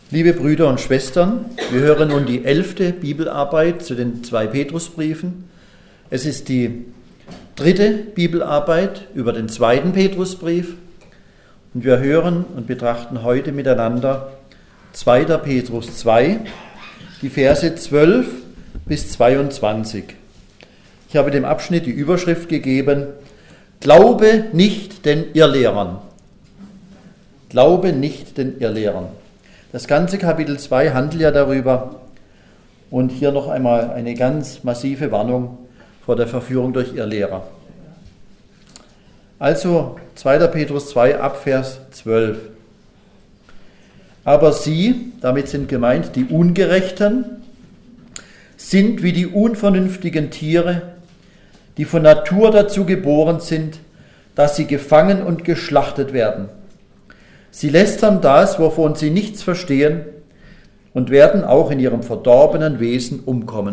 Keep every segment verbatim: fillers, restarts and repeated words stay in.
Liebe Brüder und Schwestern, wir hören nun die elfte Bibelarbeit zu den zwei Petrusbriefen. Es ist die dritte Bibelarbeit über den zweiten Petrusbrief und wir hören und betrachten heute miteinander zweiter Petrus zwei, die Verse zwölf bis zweiundzwanzig. Ich habe dem Abschnitt die Überschrift gegeben: Glaube nicht den Irrlehrern. Glaube nicht den Irrlehrern. Das ganze Kapitel zwei handelt ja darüber und hier noch einmal eine ganz massive Warnung vor der Verführung durch Irrlehrer. Also zweiter Petrus zwei ab Vers zwölf. Aber sie, damit sind gemeint die Ungerechten, sind wie die unvernünftigen Tiere, die von Natur dazu geboren sind, dass sie gefangen und geschlachtet werden. Sie lästern das, wovon sie nichts verstehen, und werden auch in ihrem verdorbenen Wesen umkommen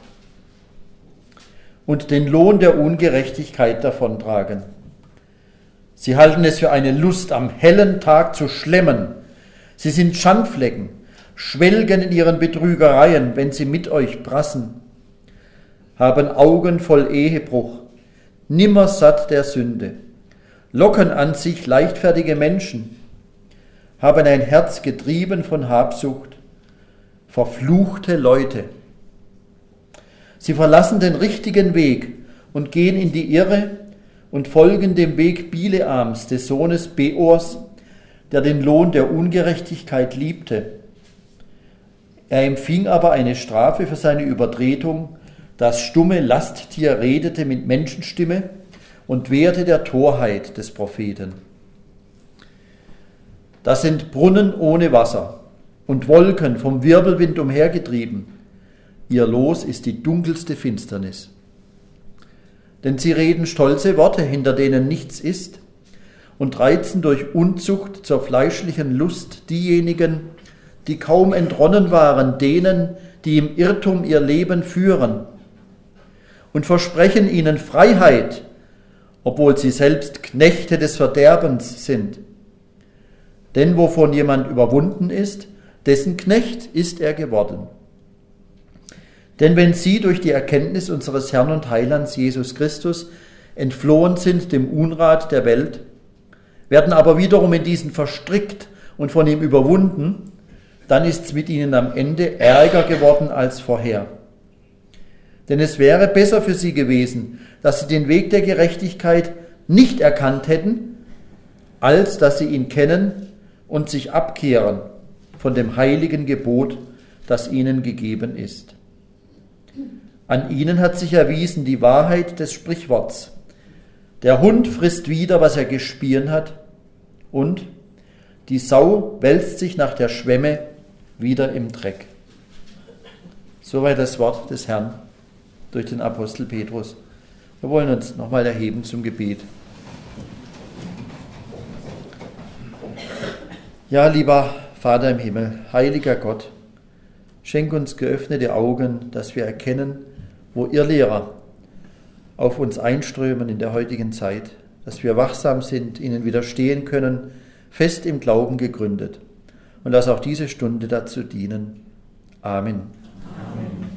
und den Lohn der Ungerechtigkeit davontragen. Sie halten es für eine Lust, am hellen Tag zu schlemmen. Sie sind Schandflecken, schwelgen in ihren Betrügereien, wenn sie mit euch prassen, haben Augen voll Ehebruch, nimmer satt der Sünde, locken an sich leichtfertige Menschen, haben ein Herz getrieben von Habsucht, verfluchte Leute. Sie verlassen den richtigen Weg und gehen in die Irre und folgen dem Weg Bileams, des Sohnes Beors, der den Lohn der Ungerechtigkeit liebte. Er empfing aber eine Strafe für seine Übertretung. Das stumme Lasttier redete mit Menschenstimme und wehrte der Torheit des Propheten. Das sind Brunnen ohne Wasser und Wolken vom Wirbelwind umhergetrieben. Ihr Los ist die dunkelste Finsternis. Denn sie reden stolze Worte, hinter denen nichts ist, und reizen durch Unzucht zur fleischlichen Lust diejenigen, die kaum entronnen waren, denen, die im Irrtum ihr Leben führen, und versprechen ihnen Freiheit, obwohl sie selbst Knechte des Verderbens sind. Denn wovon jemand überwunden ist, dessen Knecht ist er geworden. Denn wenn sie durch die Erkenntnis unseres Herrn und Heilands Jesus Christus entflohen sind dem Unrat der Welt, werden aber wiederum in diesen verstrickt und von ihm überwunden, dann ist es mit ihnen am Ende ärger geworden als vorher. Denn es wäre besser für sie gewesen, dass sie den Weg der Gerechtigkeit nicht erkannt hätten, als dass sie ihn kennen und sich abkehren von dem heiligen Gebot, das ihnen gegeben ist. An ihnen hat sich erwiesen die Wahrheit des Sprichworts: Der Hund frisst wieder, was er gespien hat, und die Sau wälzt sich nach der Schwemme wieder im Dreck. Soweit das Wort des Herrn durch den Apostel Petrus. Wir wollen uns nochmal erheben zum Gebet. Ja, lieber Vater im Himmel, heiliger Gott, schenk uns geöffnete Augen, dass wir erkennen, wo Irrlehrer auf uns einströmen in der heutigen Zeit, dass wir wachsam sind, ihnen widerstehen können, fest im Glauben gegründet. Und lass auch diese Stunde dazu dienen. Amen. Amen.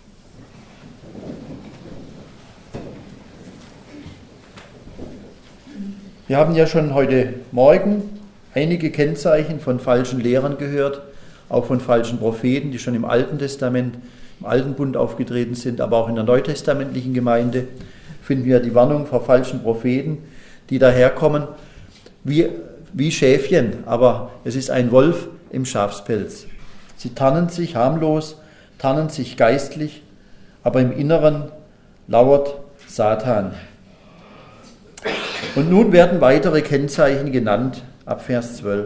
Wir haben ja schon heute Morgen einige Kennzeichen von falschen Lehrern gehört, auch von falschen Propheten, die schon im Alten Testament, im Alten Bund aufgetreten sind, aber auch in der neutestamentlichen Gemeinde finden wir die Warnung vor falschen Propheten, die daherkommen wie, wie Schäfchen, aber es ist ein Wolf im Schafspelz. Sie tarnen sich harmlos, tarnen sich geistlich, aber im Inneren lauert Satan. Und nun werden weitere Kennzeichen genannt, ab Vers zwölf.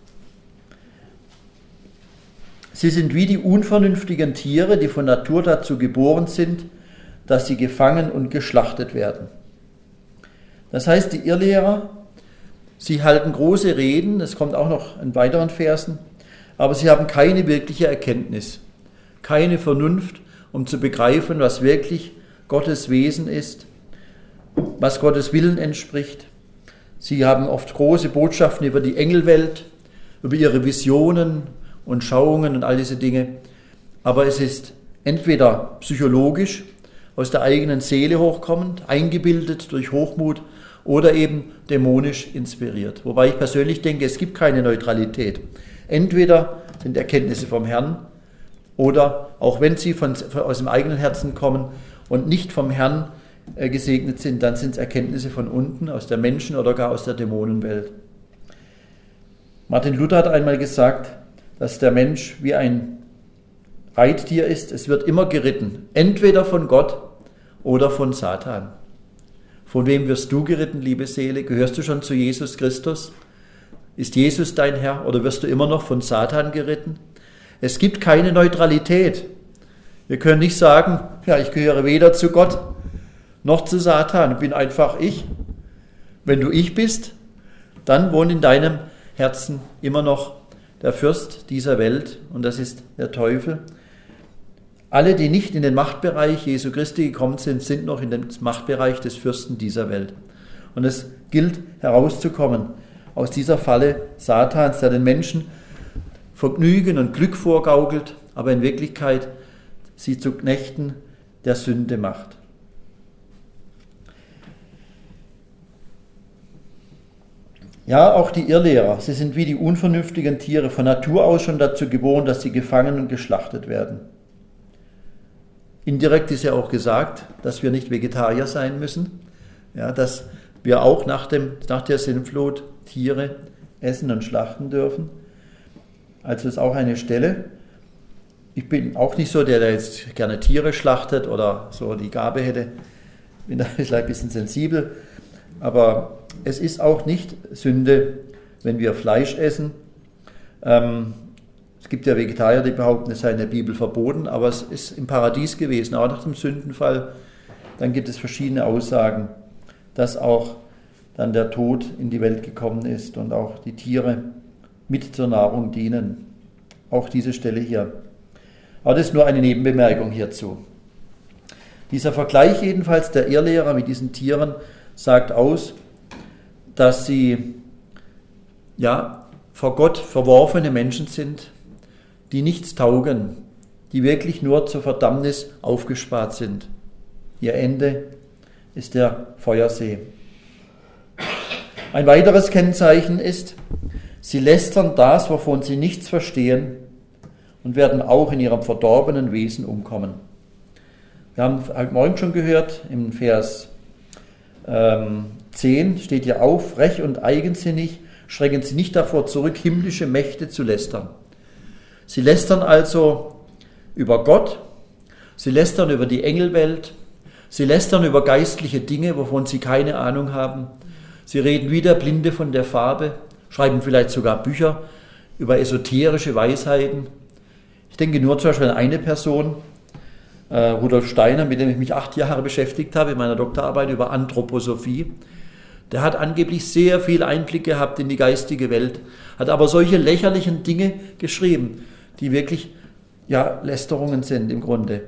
Sie sind wie die unvernünftigen Tiere, die von Natur dazu geboren sind, dass sie gefangen und geschlachtet werden. Das heißt, die Irrlehrer, sie halten große Reden, es kommt auch noch in weiteren Versen, aber sie haben keine wirkliche Erkenntnis, keine Vernunft, um zu begreifen, was wirklich Gottes Wesen ist, was Gottes Willen entspricht. Sie haben oft große Botschaften über die Engelwelt, über ihre Visionen und Schauungen und all diese Dinge. Aber es ist entweder psychologisch, aus der eigenen Seele hochkommend, eingebildet durch Hochmut oder eben dämonisch inspiriert. Wobei ich persönlich denke, es gibt keine Neutralität. Entweder sind Erkenntnisse vom Herrn oder auch wenn sie von, von, aus dem eigenen Herzen kommen und nicht vom Herrn äh, gesegnet sind, dann sind es Erkenntnisse von unten, aus der Menschen- oder gar aus der Dämonenwelt. Martin Luther hat einmal gesagt, dass der Mensch wie ein Reittier ist. Es wird immer geritten, entweder von Gott oder von Satan. Von wem wirst du geritten, liebe Seele? Gehörst du schon zu Jesus Christus? Ist Jesus dein Herr oder wirst du immer noch von Satan geritten? Es gibt keine Neutralität. Wir können nicht sagen, ja, ich gehöre weder zu Gott noch zu Satan, ich bin einfach ich. Wenn du ich bist, dann wohnt in deinem Herzen immer noch der Fürst dieser Welt und das ist der Teufel. Alle, die nicht in den Machtbereich Jesu Christi gekommen sind, sind noch in dem Machtbereich des Fürsten dieser Welt. Und es gilt herauszukommen aus dieser Falle Satans, der den Menschen Vergnügen und Glück vorgaukelt, aber in Wirklichkeit sie zu Knechten der Sünde macht. Ja, auch die Irrlehrer, sie sind wie die unvernünftigen Tiere von Natur aus schon dazu geboren, dass sie gefangen und geschlachtet werden. Indirekt ist ja auch gesagt, dass wir nicht Vegetarier sein müssen, ja, dass wir auch nach, dem, nach der Sintflut Tiere essen und schlachten dürfen. Also ist auch eine Stelle. Ich bin auch nicht so der, der jetzt gerne Tiere schlachtet oder so die Gabe hätte. Bin da vielleicht ein bisschen sensibel. Aber es ist auch nicht Sünde, wenn wir Fleisch essen. Ähm, es gibt ja Vegetarier, die behaupten, es sei in der Bibel verboten, aber es ist im Paradies gewesen, auch nach dem Sündenfall. Dann gibt es verschiedene Aussagen, dass auch dann der Tod in die Welt gekommen ist und auch die Tiere mit zur Nahrung dienen. Auch diese Stelle hier. Aber das ist nur eine Nebenbemerkung hierzu. Dieser Vergleich jedenfalls der Irrlehrer mit diesen Tieren sagt aus, dass sie ja vor Gott verworfene Menschen sind, die nichts taugen, die wirklich nur zur Verdammnis aufgespart sind. Ihr Ende ist der Feuersee. Ein weiteres Kennzeichen ist, sie lästern das, wovon sie nichts verstehen und werden auch in ihrem verdorbenen Wesen umkommen. Wir haben heute Morgen schon gehört, im Vers ähm, zehn steht hier auch, frech und eigensinnig schrecken sie nicht davor zurück, himmlische Mächte zu lästern. Sie lästern also über Gott, sie lästern über die Engelwelt, sie lästern über geistliche Dinge, wovon sie keine Ahnung haben. Sie reden wie der Blinde von der Farbe, schreiben vielleicht sogar Bücher über esoterische Weisheiten. Ich denke nur zum Beispiel an eine Person, äh, Rudolf Steiner, mit dem ich mich acht Jahre beschäftigt habe in meiner Doktorarbeit über Anthroposophie. Der hat angeblich sehr viel Einblick gehabt in die geistige Welt, hat aber solche lächerlichen Dinge geschrieben, die wirklich ja, Lästerungen sind im Grunde.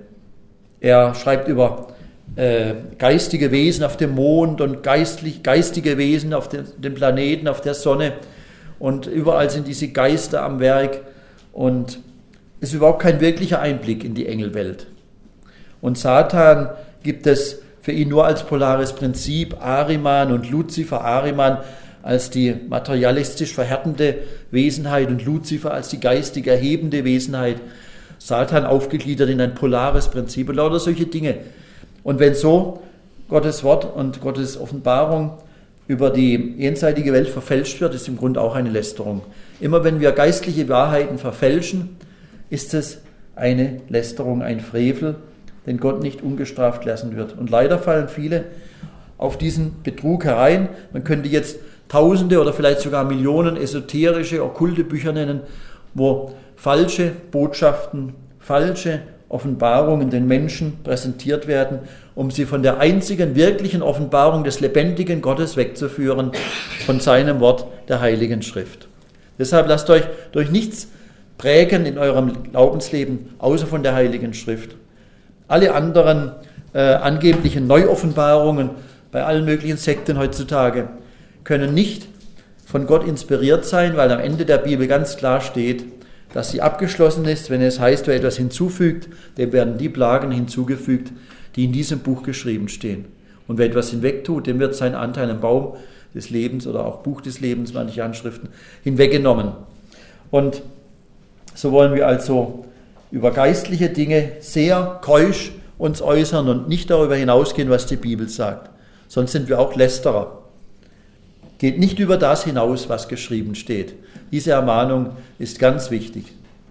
Er schreibt über äh, geistige Wesen auf dem Mond und geistlich, geistige Wesen auf den, den Planeten, auf der Sonne und überall sind diese Geister am Werk und es ist überhaupt kein wirklicher Einblick in die Engelwelt. Und Satan gibt es für ihn nur als polares Prinzip, Ahriman und Luzifer, Ahriman als die materialistisch verhärtende Wesenheit und Luzifer als die geistig erhebende Wesenheit. Satan aufgegliedert in ein polares Prinzip und lauter solche Dinge. Und wenn so Gottes Wort und Gottes Offenbarung über die jenseitige Welt verfälscht wird, ist im Grunde auch eine Lästerung. Immer wenn wir geistliche Wahrheiten verfälschen, ist es eine Lästerung, ein Frevel, den Gott nicht ungestraft lassen wird. Und leider fallen viele auf diesen Betrug herein. Man könnte jetzt Tausende oder vielleicht sogar Millionen esoterische, okkulte Bücher nennen, wo falsche Botschaften, falsche Offenbarungen den Menschen präsentiert werden, um sie von der einzigen wirklichen Offenbarung des lebendigen Gottes wegzuführen, von seinem Wort der Heiligen Schrift. Deshalb lasst euch durch nichts prägen in eurem Glaubensleben, außer von der Heiligen Schrift. Alle anderen äh, angeblichen Neuoffenbarungen bei allen möglichen Sekten heutzutage können nicht von Gott inspiriert sein, weil am Ende der Bibel ganz klar steht, dass sie abgeschlossen ist, wenn es heißt, wer etwas hinzufügt, dem werden die Plagen hinzugefügt, die in diesem Buch geschrieben stehen. Und wer etwas hinwegtut, dem wird sein Anteil am Baum des Lebens oder auch Buch des Lebens, manche Handschriften, hinweggenommen. Und so wollen wir also über geistliche Dinge sehr keusch uns äußern und nicht darüber hinausgehen, was die Bibel sagt. Sonst sind wir auch Lästerer. Geht nicht über das hinaus, was geschrieben steht. Diese Ermahnung ist ganz wichtig.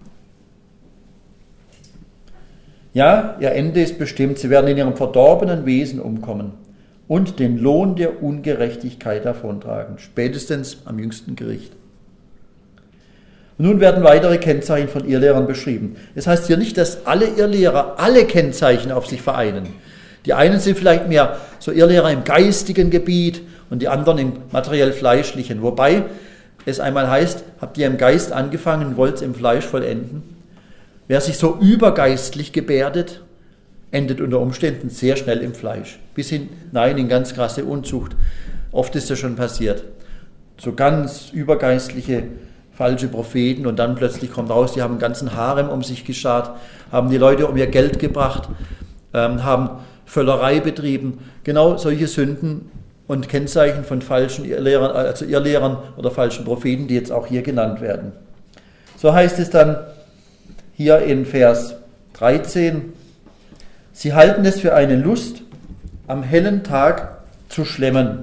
Ja, ihr Ende ist bestimmt. Sie werden in ihrem verdorbenen Wesen umkommen und den Lohn der Ungerechtigkeit davontragen, spätestens am jüngsten Gericht. Und nun werden weitere Kennzeichen von Irrlehrern beschrieben. Es heißt hier nicht, dass alle Irrlehrer alle Kennzeichen auf sich vereinen. Die einen sind vielleicht mehr so Irrlehrer im geistigen Gebiet und die anderen im materiell-fleischlichen. Wobei es einmal heißt, habt ihr im Geist angefangen, wollt es im Fleisch vollenden. Wer sich so übergeistlich gebärdet, endet unter Umständen sehr schnell im Fleisch. Bis hinein in ganz krasse Unzucht. Oft ist das schon passiert. So ganz übergeistliche, falsche Propheten und dann plötzlich kommt raus, die haben einen ganzen Harem um sich geschart, haben die Leute um ihr Geld gebracht, ähm, haben Völlerei betrieben. Genau solche Sünden und Kennzeichen von falschen Irrlehrern, also Irrlehrern oder falschen Propheten, die jetzt auch hier genannt werden. So heißt es dann hier in Vers dreizehn, sie halten es für eine Lust, am hellen Tag zu schlemmen.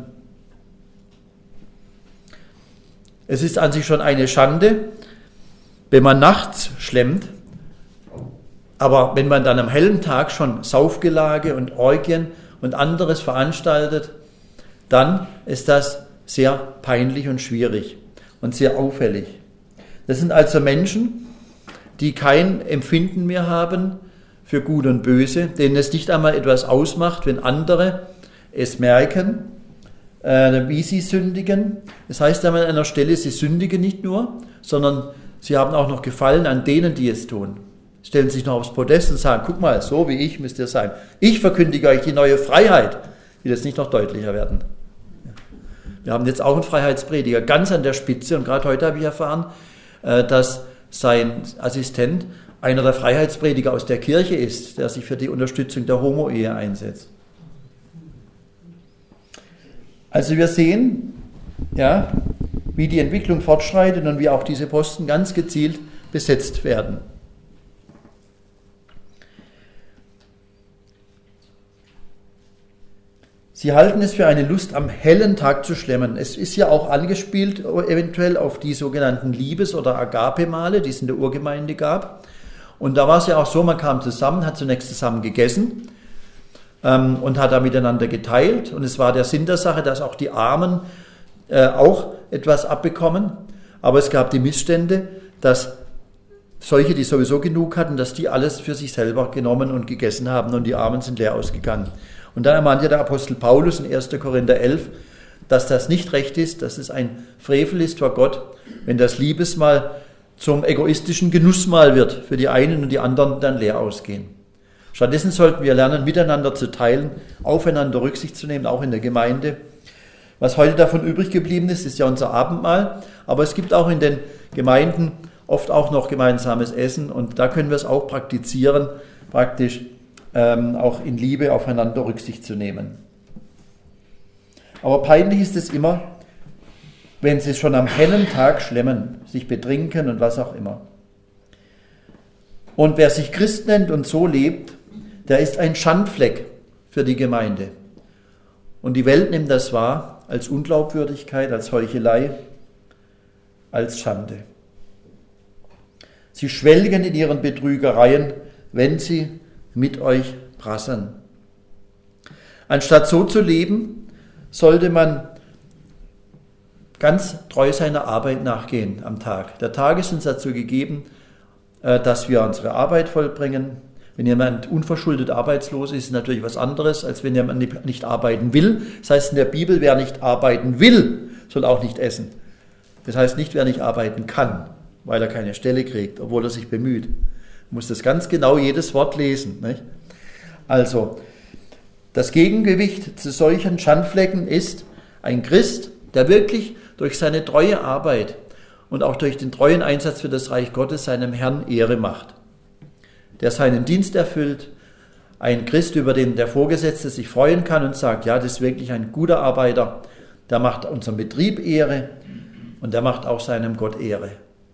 Es ist an sich schon eine Schande, wenn man nachts schlemmt, aber wenn man dann am hellen Tag schon Saufgelage und Orgien und anderes veranstaltet, dann ist das sehr peinlich und schwierig und sehr auffällig. Das sind also Menschen, die kein Empfinden mehr haben für Gut und Böse, denen es nicht einmal etwas ausmacht, wenn andere es merken, äh, wie sie sündigen. Das heißt an einer Stelle, sie sündigen nicht nur, sondern sie haben auch noch Gefallen an denen, die es tun. Stellen sich noch aufs Podest und sagen, guck mal, so wie ich müsst ihr sein. Ich verkündige euch die neue Freiheit. Will das nicht noch deutlicher werden? Wir haben jetzt auch einen Freiheitsprediger ganz an der Spitze und gerade heute habe ich erfahren, äh, dass sein Assistent einer der Freiheitsprediger aus der Kirche ist, der sich für die Unterstützung der Homo-Ehe einsetzt. Also wir sehen, ja, wie die Entwicklung fortschreitet und wie auch diese Posten ganz gezielt besetzt werden. Sie halten es für eine Lust, am hellen Tag zu schlemmen. Es ist ja auch angespielt eventuell auf die sogenannten Liebes- oder Agape-Male, die es in der Urgemeinde gab. Und da war es ja auch so, man kam zusammen, hat zunächst zusammen gegessen ähm, und hat da miteinander geteilt. Und es war der Sinn der Sache, dass auch die Armen äh, auch etwas abbekommen. Aber es gab die Missstände, dass solche, die sowieso genug hatten, dass die alles für sich selber genommen und gegessen haben und die Armen sind leer ausgegangen. Und dann ermahnte der Apostel Paulus in erster Korinther elf, dass das nicht recht ist, dass es ein Frevel ist vor Gott, wenn das Liebesmahl zum egoistischen Genussmahl wird, für die einen und die anderen dann leer ausgehen. Stattdessen sollten wir lernen, miteinander zu teilen, aufeinander Rücksicht zu nehmen, auch in der Gemeinde. Was heute davon übrig geblieben ist, ist ja unser Abendmahl, aber es gibt auch in den Gemeinden oft auch noch gemeinsames Essen und da können wir es auch praktizieren, praktisch Ähm, auch in Liebe aufeinander Rücksicht zu nehmen. Aber peinlich ist es immer, wenn sie schon am hellen Tag schlemmen, sich betrinken und was auch immer. Und wer sich Christ nennt und so lebt, der ist ein Schandfleck für die Gemeinde. Und die Welt nimmt das wahr als Unglaubwürdigkeit, als Heuchelei, als Schande. Sie schwelgen in ihren Betrügereien, wenn sie mit euch prassern. Anstatt so zu leben, sollte man ganz treu seiner Arbeit nachgehen am Tag. Der Tag ist uns dazu gegeben, dass wir unsere Arbeit vollbringen. Wenn jemand unverschuldet arbeitslos ist, ist natürlich was anderes, als wenn jemand nicht arbeiten will. Das heißt in der Bibel, wer nicht arbeiten will, soll auch nicht essen. Das heißt nicht, wer nicht arbeiten kann, weil er keine Stelle kriegt, obwohl er sich bemüht. Man muss das ganz genau jedes Wort lesen. Nicht? Also, das Gegengewicht zu solchen Schandflecken ist ein Christ, der wirklich durch seine treue Arbeit und auch durch den treuen Einsatz für das Reich Gottes seinem Herrn Ehre macht, der seinen Dienst erfüllt, ein Christ, über den der Vorgesetzte sich freuen kann und sagt, ja, das ist wirklich ein guter Arbeiter, der macht unserem Betrieb Ehre und der macht auch seinem Gott Ehre.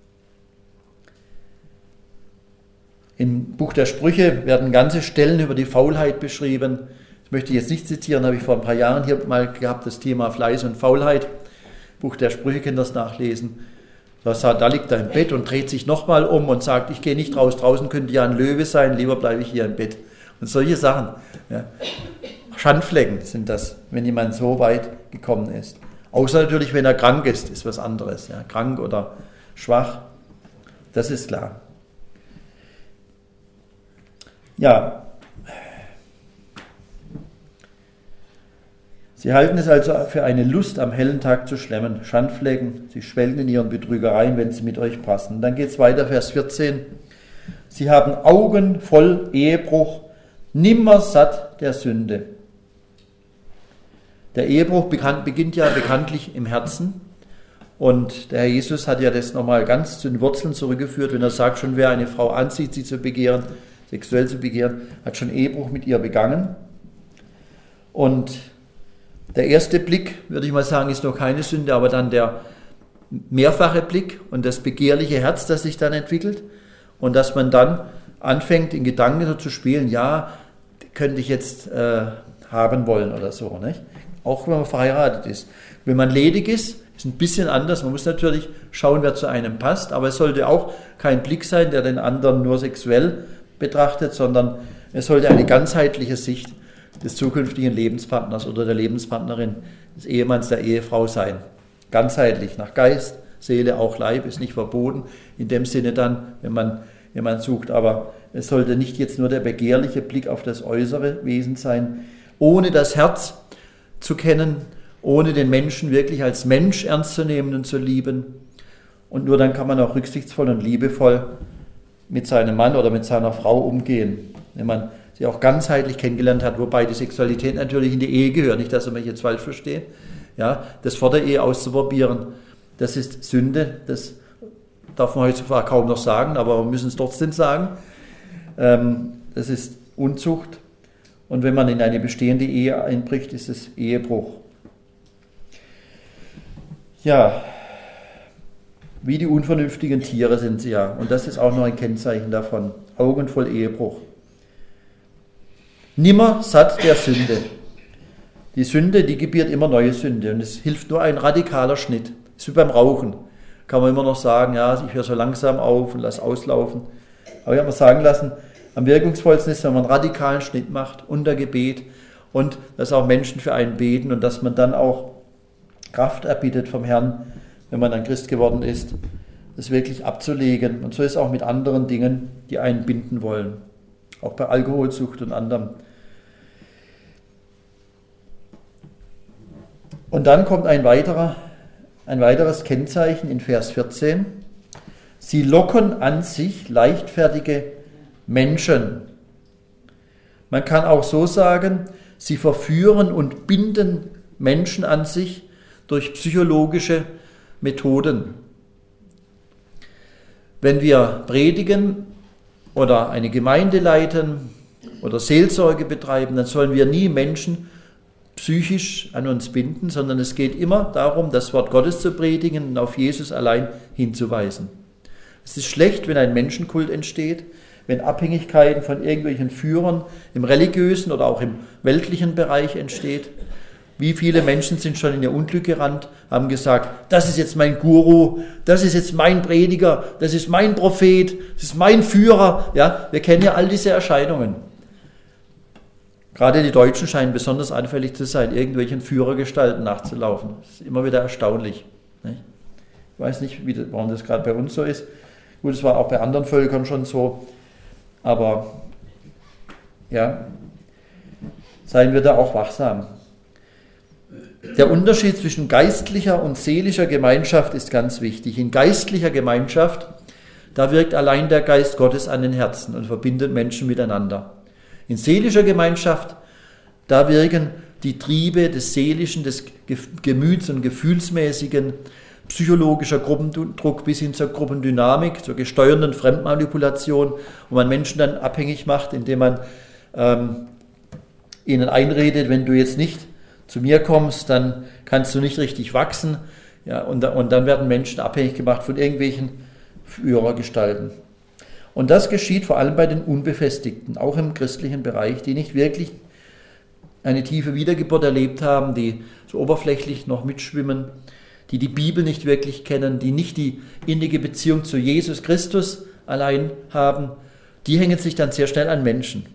Im Buch der Sprüche werden ganze Stellen über die Faulheit beschrieben. Das möchte ich jetzt nicht zitieren, habe ich vor ein paar Jahren hier mal gehabt, das Thema Fleiß und Faulheit. Buch der Sprüche könnt ihr das nachlesen. Da liegt er im Bett und dreht sich nochmal um und sagt, ich gehe nicht raus, draußen könnte ja ein Löwe sein, lieber bleibe ich hier im Bett. Und solche Sachen. Ja. Schandflecken sind das, wenn jemand so weit gekommen ist. Außer natürlich, wenn er krank ist, ist was anderes. Ja. Krank oder schwach, das ist klar. Ja, sie halten es also für eine Lust, am hellen Tag zu schlemmen. Schandflecken, sie schwelgen in ihren Betrügereien, wenn sie mit euch passen. Dann geht es weiter, Vers vierzehn. Sie haben Augen voll Ehebruch, nimmer satt der Sünde. Der Ehebruch beginnt ja bekanntlich im Herzen. Und der Herr Jesus hat ja das nochmal ganz zu den Wurzeln zurückgeführt, wenn er sagt, schon wer eine Frau ansieht, sie zu begehren, sexuell zu begehren, hat schon Ehebruch mit ihr begangen. Und der erste Blick, würde ich mal sagen, ist noch keine Sünde, aber dann der mehrfache Blick und das begehrliche Herz, das sich dann entwickelt und dass man dann anfängt, in Gedanken so zu spielen, ja, könnte ich jetzt äh, haben wollen oder so, nicht? Auch wenn man verheiratet ist. Wenn man ledig ist, ist ein bisschen anders. Man muss natürlich schauen, wer zu einem passt, aber es sollte auch kein Blick sein, der den anderen nur sexuell betrachtet, sondern es sollte eine ganzheitliche Sicht des zukünftigen Lebenspartners oder der Lebenspartnerin, des Ehemanns, der Ehefrau sein. Ganzheitlich, nach Geist, Seele, auch Leib, ist nicht verboten, in dem Sinne dann, wenn man jemanden sucht, aber es sollte nicht jetzt nur der begehrliche Blick auf das äußere Wesen sein, ohne das Herz zu kennen, ohne den Menschen wirklich als Mensch ernst zu nehmen und zu lieben. Und nur dann kann man auch rücksichtsvoll und liebevoll mit seinem Mann oder mit seiner Frau umgehen, wenn man sie auch ganzheitlich kennengelernt hat, wobei die Sexualität natürlich in die Ehe gehört, nicht, dass ihr mich jetzt falsch versteht. Ja, das vor der Ehe auszuprobieren, das ist Sünde, das darf man heutzutage kaum noch sagen, aber wir müssen es trotzdem sagen. Das ist Unzucht und wenn man in eine bestehende Ehe einbricht, ist es Ehebruch. Ja, wie die unvernünftigen Tiere sind sie ja und das ist auch noch ein Kennzeichen davon, Augen voll Ehebruch. Nimmer satt der Sünde. Die Sünde, die gebiert immer neue Sünde und es hilft nur ein radikaler Schnitt. Das ist wie beim Rauchen. Kann man immer noch sagen, ja, ich höre so langsam auf und lass auslaufen. Aber ich habe mir sagen lassen, am wirkungsvollsten ist, wenn man einen radikalen Schnitt macht, unter Gebet und dass auch Menschen für einen beten und dass man dann auch Kraft erbietet vom Herrn, wenn man dann Christ geworden ist, das wirklich abzulegen. Und so ist es auch mit anderen Dingen, die einen binden wollen. Auch bei Alkoholsucht und anderem. Und dann kommt ein weiterer, ein weiteres Kennzeichen in Vers vierzehn. Sie locken an sich leichtfertige Menschen. Man kann auch so sagen, sie verführen und binden Menschen an sich durch psychologische Methoden. Wenn wir predigen oder eine Gemeinde leiten oder Seelsorge betreiben, dann sollen wir nie Menschen psychisch an uns binden, sondern es geht immer darum, das Wort Gottes zu predigen und auf Jesus allein hinzuweisen. Es ist schlecht, wenn ein Menschenkult entsteht, wenn Abhängigkeiten von irgendwelchen Führern im religiösen oder auch im weltlichen Bereich entsteht. Wie viele Menschen sind schon in ihr Unglück gerannt, haben gesagt, das ist jetzt mein Guru, das ist jetzt mein Prediger, das ist mein Prophet, das ist mein Führer. Ja, wir kennen ja all diese Erscheinungen. Gerade die Deutschen scheinen besonders anfällig zu sein, irgendwelchen Führergestalten nachzulaufen. Das ist immer wieder erstaunlich. Nicht? Ich weiß nicht, wie, warum das gerade bei uns so ist. Gut, es war auch bei anderen Völkern schon so. Aber ja, seien wir da auch wachsam. Der Unterschied zwischen geistlicher und seelischer Gemeinschaft ist ganz wichtig. In geistlicher Gemeinschaft, da wirkt allein der Geist Gottes an den Herzen und verbindet Menschen miteinander. In seelischer Gemeinschaft, da wirken die Triebe des Seelischen, des Gemüts- und Gefühlsmäßigen, psychologischer Gruppendruck bis hin zur Gruppendynamik, zur gesteuernden Fremdmanipulation, wo man Menschen dann abhängig macht, indem man ähm, ihnen einredet, wenn du jetzt nicht zu mir kommst, dann kannst du nicht richtig wachsen. Ja, und, und dann werden Menschen abhängig gemacht von irgendwelchen Führergestalten. Und das geschieht vor allem bei den Unbefestigten, auch im christlichen Bereich, die nicht wirklich eine tiefe Wiedergeburt erlebt haben, die so oberflächlich noch mitschwimmen, die die Bibel nicht wirklich kennen, die nicht die innige Beziehung zu Jesus Christus allein haben, die hängen sich dann sehr schnell an Menschen.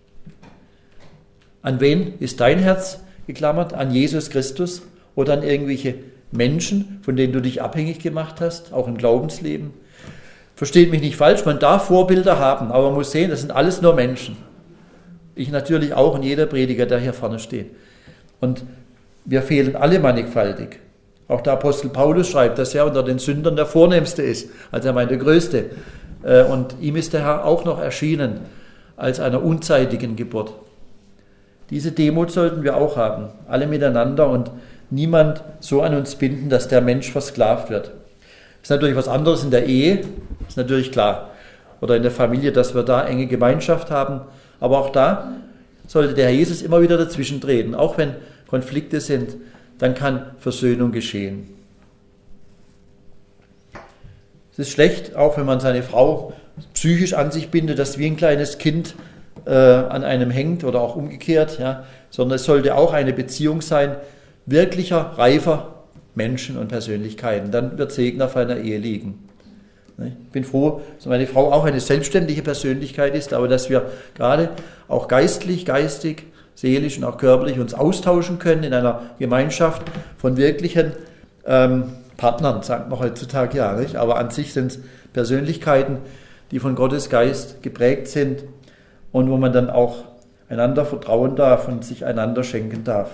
An wen ist dein Herz geklammert? An Jesus Christus oder an irgendwelche Menschen, von denen du dich abhängig gemacht hast, auch im Glaubensleben? Versteht mich nicht falsch, man darf Vorbilder haben, aber man muss sehen, das sind alles nur Menschen. Ich natürlich auch und jeder Prediger, der hier vorne steht. Und wir fehlen alle mannigfaltig. Auch der Apostel Paulus schreibt, dass er unter den Sündern der Vornehmste ist, also er meint der Größte. Und ihm ist der Herr auch noch erschienen als einer unzeitigen Geburt. Diese Demut sollten wir auch haben, alle miteinander und niemand so an uns binden, dass der Mensch versklavt wird. Das ist natürlich was anderes in der Ehe, ist natürlich klar. Oder in der Familie, dass wir da enge Gemeinschaft haben. Aber auch da sollte der Herr Jesus immer wieder dazwischen treten. Auch wenn Konflikte sind, dann kann Versöhnung geschehen. Es ist schlecht, auch wenn man seine Frau psychisch an sich bindet, dass wie ein kleines Kind äh, an einem hängt oder auch umgekehrt. Ja, sondern es sollte auch eine Beziehung sein, wirklicher, reifer Menschen und Persönlichkeiten. Dann wird Segen auf einer Ehe liegen. Ich bin froh, dass meine Frau auch eine selbstständige Persönlichkeit ist, aber dass wir gerade auch geistlich, geistig, seelisch und auch körperlich uns austauschen können in einer Gemeinschaft von wirklichen ähm, Partnern, sagt man heutzutage ja, nicht? Aber an sich sind es Persönlichkeiten, die von Gottes Geist geprägt sind und wo man dann auch einander vertrauen darf und sich einander schenken darf.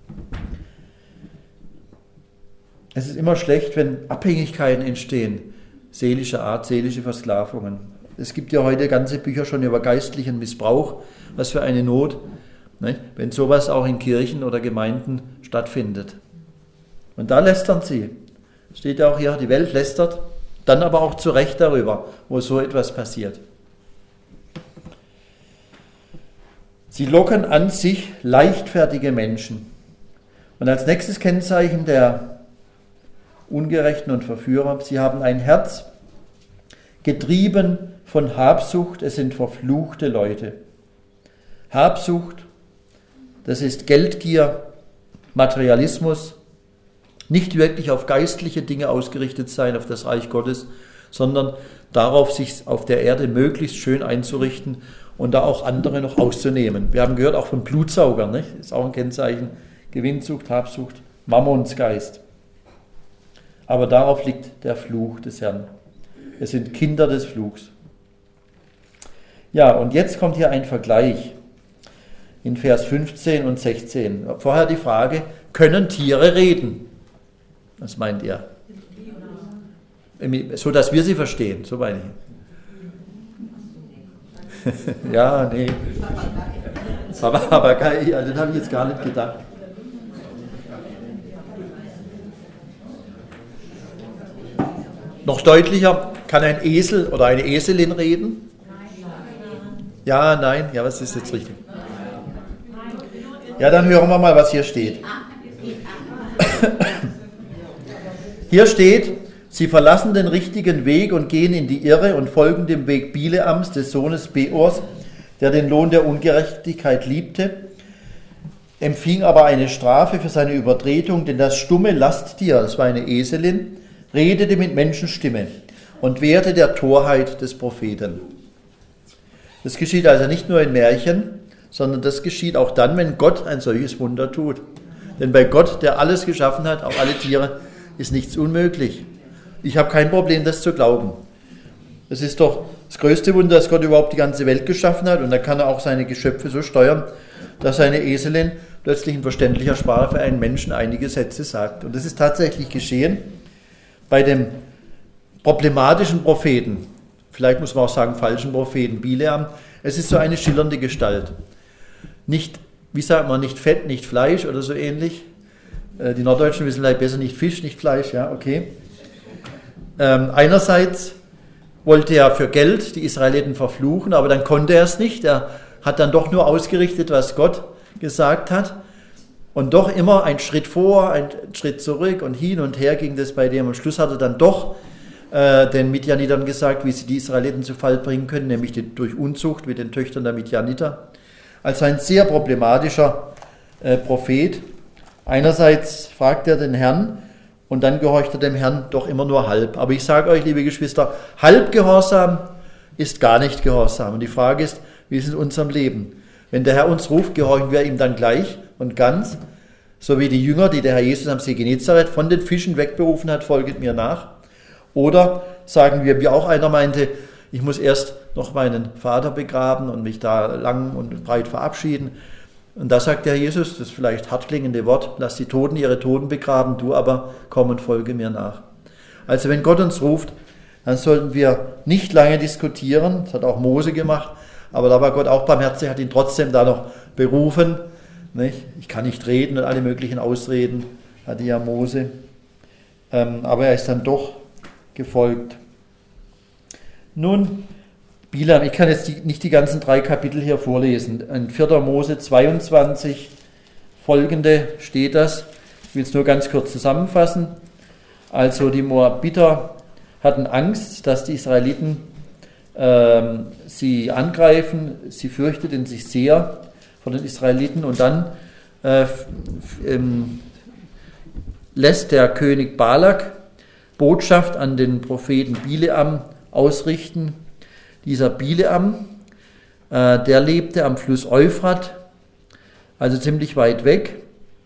Es ist immer schlecht, wenn Abhängigkeiten entstehen, seelischer Art, seelische Versklavungen. Es gibt ja heute ganze Bücher schon über geistlichen Missbrauch. Was für eine Not, ne? Wenn sowas auch in Kirchen oder Gemeinden stattfindet. Und da lästern sie. Steht ja auch hier, die Welt lästert, dann aber auch zu Recht darüber, wo so etwas passiert. Sie locken an sich leichtfertige Menschen. Und als nächstes Kennzeichen der Ungerechten und Verführer, sie haben ein Herz, getrieben von Habsucht, es sind verfluchte Leute. Habsucht, das ist Geldgier, Materialismus, nicht wirklich auf geistliche Dinge ausgerichtet sein, auf das Reich Gottes, sondern darauf, sich auf der Erde möglichst schön einzurichten und da auch andere noch auszunehmen. Wir haben gehört auch von Blutsaugern, nicht? Das ist auch ein Kennzeichen, Gewinnsucht, Habsucht, Mammonsgeist. Aber darauf liegt der Fluch des Herrn. Es sind Kinder des Fluchs. Ja, und jetzt kommt hier ein Vergleich in Vers fünfzehn und sechzehn. Vorher die Frage, können Tiere reden? Was meint ihr? So, dass wir sie verstehen, so meine ich. Ja, nee. Papagei, ja, den habe ich jetzt gar nicht gedacht. Noch deutlicher, kann ein Esel oder eine Eselin reden? Ja, nein, ja, was ist jetzt richtig? Ja, dann hören wir mal, was hier steht. Hier steht, sie verlassen den richtigen Weg und gehen in die Irre und folgen dem Weg Bileams, des Sohnes Beors, der den Lohn der Ungerechtigkeit liebte, empfing aber eine Strafe für seine Übertretung, denn das stumme Lasttier, das war eine Eselin, redete mit Menschenstimme und wehrte der Torheit des Propheten. Das geschieht also nicht nur in Märchen, sondern das geschieht auch dann, wenn Gott ein solches Wunder tut. Denn bei Gott, der alles geschaffen hat, auch alle Tiere, ist nichts unmöglich. Ich habe kein Problem, das zu glauben. Es ist doch das größte Wunder, dass Gott überhaupt die ganze Welt geschaffen hat und da kann er auch seine Geschöpfe so steuern, dass eine Eselin plötzlich in verständlicher Sprache für einen Menschen einige Sätze sagt. Und das ist tatsächlich geschehen bei dem problematischen Propheten, vielleicht muss man auch sagen falschen Propheten Bileam. Es ist so eine schillernde Gestalt. Nicht, wie sagt man, nicht Fett, nicht Fleisch oder so ähnlich. Die Norddeutschen wissen vielleicht besser, nicht Fisch, nicht Fleisch, ja, okay. ähm, einerseits wollte er für Geld die Israeliten verfluchen, aber dann konnte er es nicht. Er hat dann doch nur ausgerichtet, was Gott gesagt hat. Und doch immer ein Schritt vor, ein Schritt zurück und hin und her ging das bei dem. Am Schluss hat er dann doch äh, den Midjanitern gesagt, wie sie die Israeliten zu Fall bringen können, nämlich die, durch Unzucht mit den Töchtern der Midjaniter. Also ein sehr problematischer äh, Prophet. Einerseits fragt er den Herrn und dann gehorcht er dem Herrn doch immer nur halb. Aber ich sage euch, liebe Geschwister, halb Gehorsam ist gar nicht Gehorsam. Und die Frage ist, wie ist es in unserem Leben? Wenn der Herr uns ruft, gehorchen wir ihm dann gleich und ganz, so wie die Jünger, die der Herr Jesus am See Genezareth von den Fischen wegberufen hat, folget mir nach. Oder sagen wir, wie auch einer meinte, ich muss erst noch meinen Vater begraben und mich da lang und breit verabschieden. Und da sagt der Herr Jesus, das vielleicht hart klingende Wort, lass die Toten ihre Toten begraben, du aber komm und folge mir nach. Also wenn Gott uns ruft, dann sollten wir nicht lange diskutieren, das hat auch Mose gemacht, aber da war Gott auch barmherzig, hat ihn trotzdem da noch berufen. Nicht? Ich kann nicht reden und alle möglichen Ausreden hatte ja Mose. Ähm, aber er ist dann doch gefolgt. Nun, Bilam, ich kann jetzt die, nicht die ganzen drei Kapitel hier vorlesen. In vierter Mose zweiundzwanzig folgende steht das. Ich will es nur ganz kurz zusammenfassen. Also die Moabiter hatten Angst, dass die Israeliten ähm, sie angreifen. Sie fürchteten sich sehr von den Israeliten. Und dann äh, f- ähm, lässt der König Balak Botschaft an den Propheten Bileam ausrichten. Dieser Bileam, äh, der lebte am Fluss Euphrat, also ziemlich weit weg.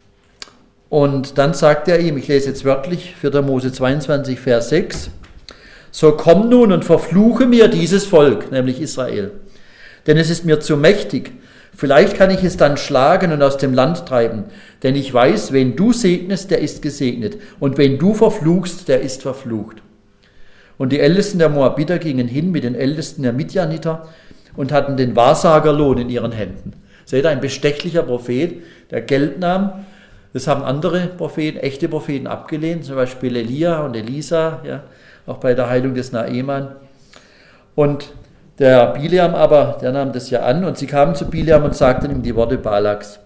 Und dann sagt er ihm, ich lese jetzt wörtlich, vierter Mose zweiundzwanzig, Vers sechs, so komm nun und verfluche mir dieses Volk, nämlich Israel, denn es ist mir zu mächtig. Vielleicht kann ich es dann schlagen und aus dem Land treiben, denn ich weiß, wen du segnest, der ist gesegnet, und wen du verfluchst, der ist verflucht. Und die Ältesten der Moabiter gingen hin mit den Ältesten der Midjaniter und hatten den Wahrsagerlohn in ihren Händen. Seht ihr, ein bestechlicher Prophet, der Geld nahm. Das haben andere Propheten, echte Propheten abgelehnt, zum Beispiel Elia und Elisa, ja, auch bei der Heilung des Naeman. Und der Bileam aber, der nahm das ja an und sie kamen zu Bileam und sagten ihm die Worte Balaks.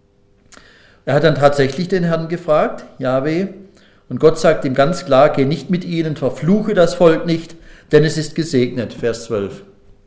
Er hat dann tatsächlich den Herrn gefragt, Jahwe, und Gott sagt ihm ganz klar, geh nicht mit ihnen, verfluche das Volk nicht, denn es ist gesegnet, Vers zwölf.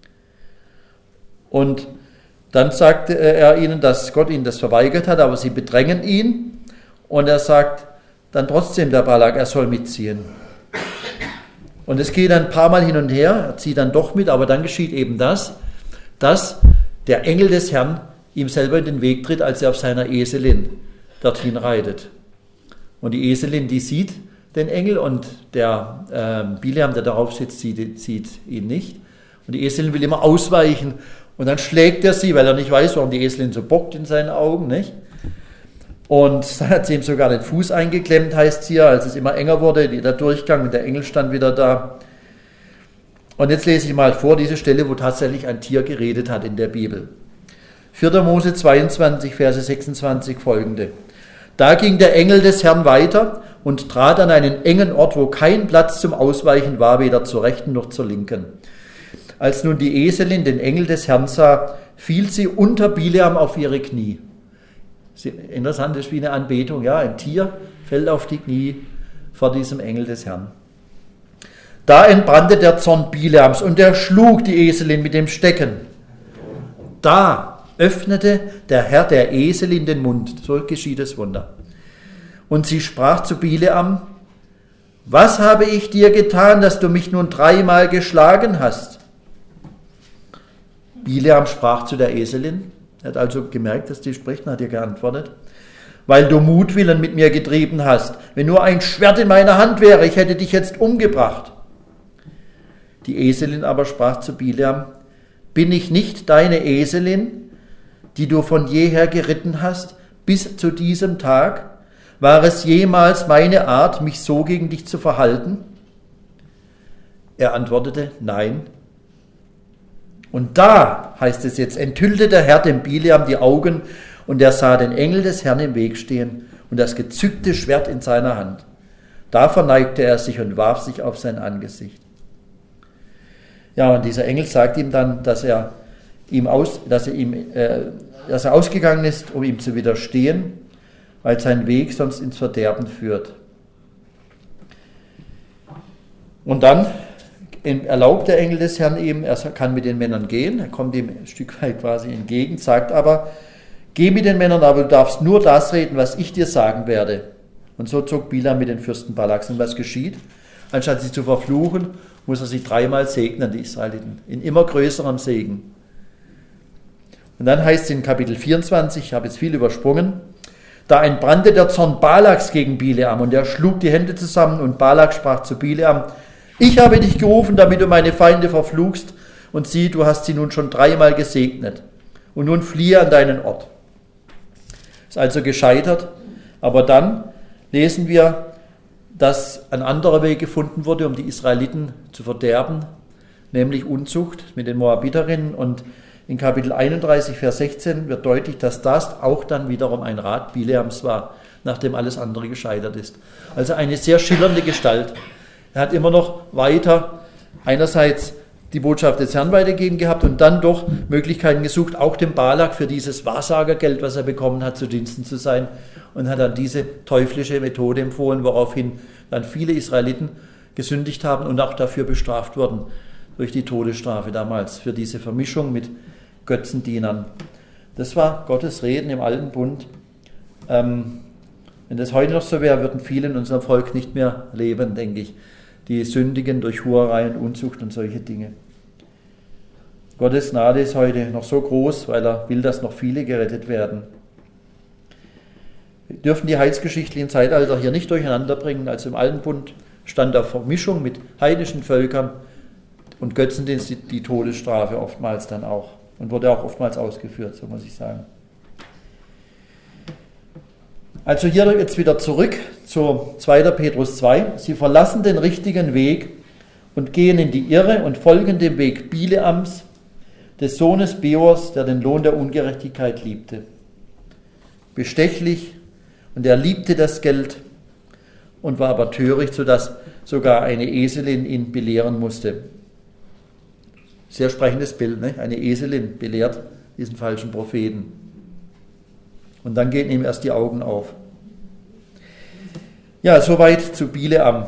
Und dann sagte er ihnen, dass Gott ihnen das verweigert hat, aber sie bedrängen ihn. Und er sagt dann trotzdem der Balak, er soll mitziehen. Und es geht ein paar Mal hin und her, er zieht dann doch mit, aber dann geschieht eben das, dass der Engel des Herrn ihm selber in den Weg tritt, als er auf seiner Eselin dorthin reitet. Und die Eselin, die sieht den Engel und der äh, Bileam, der darauf sitzt, sieht, sieht ihn nicht. Und die Eselin will immer ausweichen und dann schlägt er sie, weil er nicht weiß, warum die Eselin so bockt in seinen Augen, nicht? Und dann hat sie ihm sogar den Fuß eingeklemmt, heißt es hier, als es immer enger wurde, der Durchgang und der Engel stand wieder da. Und jetzt lese ich mal vor, diese Stelle, wo tatsächlich ein Tier geredet hat in der Bibel. vierter Mose zweiundzwanzig, Verse sechsundzwanzig folgende. Da ging der Engel des Herrn weiter und trat an einen engen Ort, wo kein Platz zum Ausweichen war, weder zur rechten noch zur linken. Als nun die Eselin den Engel des Herrn sah, fiel sie unter Bileam auf ihre Knie. Interessant, das ist wie eine Anbetung, ja, ein Tier fällt auf die Knie vor diesem Engel des Herrn. Da entbrannte der Zorn Bileams und er schlug die Eselin mit dem Stecken. Da öffnete der Herr der Eselin den Mund, so geschieht das Wunder. Und sie sprach zu Bileam, was habe ich dir getan, dass du mich nun dreimal geschlagen hast? Bileam sprach zu der Eselin, er hat also gemerkt, dass die spricht, und hat ihr geantwortet, weil du Mutwillen mit mir getrieben hast. Wenn nur ein Schwert in meiner Hand wäre, ich hätte dich jetzt umgebracht. Die Eselin aber sprach zu Bileam, bin ich nicht deine Eselin, die du von jeher geritten hast, bis zu diesem Tag? War es jemals meine Art, mich so gegen dich zu verhalten? Er antwortete, nein. Und da, heißt es jetzt, enthüllte der Herr dem Bileam die Augen und er sah den Engel des Herrn im Weg stehen und das gezückte Schwert in seiner Hand. Da verneigte er sich und warf sich auf sein Angesicht. Ja, und dieser Engel sagt ihm dann, dass er ihm aus, dass er ihm, äh, dass er ausgegangen ist, um ihm zu widerstehen, weil sein Weg sonst ins Verderben führt. Und dann erlaubt der Engel des Herrn ihm, er kann mit den Männern gehen, er kommt ihm ein Stück weit quasi entgegen, sagt aber, geh mit den Männern, aber du darfst nur das reden, was ich dir sagen werde. Und so zog Bilam mit den Fürsten Balaks. Und was geschieht? Anstatt sie zu verfluchen, muss er sie dreimal segnen, die Israeliten, in immer größerem Segen. Und dann heißt es in Kapitel vierundzwanzig, ich habe jetzt viel übersprungen, da entbrannte der Zorn Balaks gegen Bileam und er schlug die Hände zusammen und Balak sprach zu Bileam, ich habe dich gerufen, damit du meine Feinde verfluchst und sieh, du hast sie nun schon dreimal gesegnet und nun fliehe an deinen Ort. Ist also gescheitert, aber dann lesen wir, dass ein anderer Weg gefunden wurde, um die Israeliten zu verderben, nämlich Unzucht mit den Moabiterinnen. Und in Kapitel einunddreißig, Vers sechzehn wird deutlich, dass das auch dann wiederum ein Rat Bileams war, nachdem alles andere gescheitert ist. Also eine sehr schillernde Gestalt. Er hat immer noch weiter einerseits die Botschaft des Herrn weitergegeben gehabt und dann doch Möglichkeiten gesucht, auch dem Balak für dieses Wahrsagergeld, was er bekommen hat, zu Diensten zu sein, und hat dann diese teuflische Methode empfohlen, woraufhin dann viele Israeliten gesündigt haben und auch dafür bestraft wurden durch die Todesstrafe damals für diese Vermischung mit Götzendienern. Das war Gottes Reden im Alten Bund. Ähm, wenn das heute noch so wäre, würden viele in unserem Volk nicht mehr leben, denke ich. Die sündigen durch Hurerei und Unzucht und solche Dinge. Gottes Gnade ist heute noch so groß, weil er will, dass noch viele gerettet werden. Wir dürfen die heilsgeschichtlichen Zeitalter hier nicht durcheinander bringen. Also im Alten Bund stand auf Vermischung mit heidnischen Völkern und Götzendienst die, die Todesstrafe oftmals dann auch. Und wurde auch oftmals ausgeführt, so muss ich sagen. Also hier jetzt wieder zurück zu zweiter Petrus zwei. Sie verlassen den richtigen Weg und gehen in die Irre und folgen dem Weg Bileams, des Sohnes Beors, der den Lohn der Ungerechtigkeit liebte. Bestechlich, und er liebte das Geld und war aber töricht, sodass sogar eine Eselin ihn belehren musste. Sehr sprechendes Bild, ne? Eine Eselin belehrt diesen falschen Propheten. Und dann gehen ihm erst die Augen auf. Ja, soweit zu Bileam.